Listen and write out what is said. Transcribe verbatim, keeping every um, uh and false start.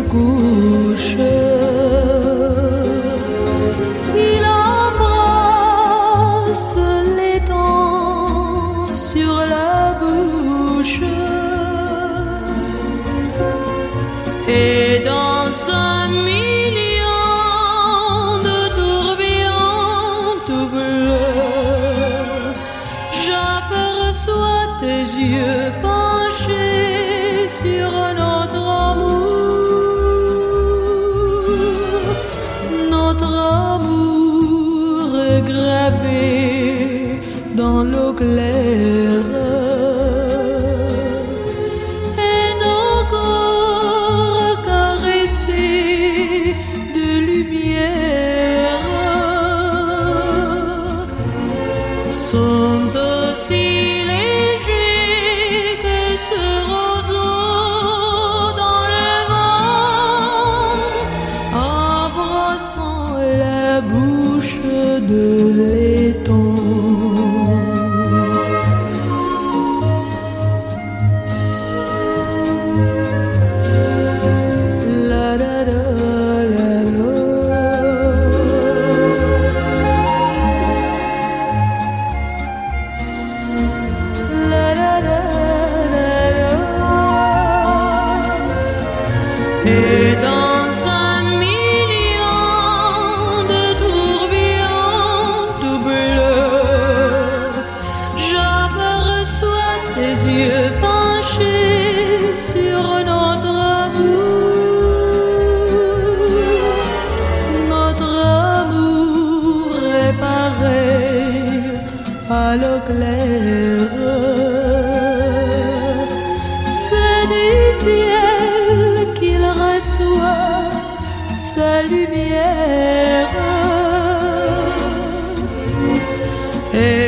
couche. Il embrasse l'étang sur la bouche. Et dans un million de tourbillons tout bleus, j'aperçois tes yeux penchés sur notre amour. Notre amour est gravé dans l'eau claire. Sont aussi légers que ce roseau dans le vent, embrassant la bouche de l'étang. La la la la la. Et dans un million de tourbillons tout bleus, j'aperçois tes yeux penchés sur notre amour. Notre amour est pareil à l'eau claire. C'est du ciel qu'il reçoit sa lumière. Et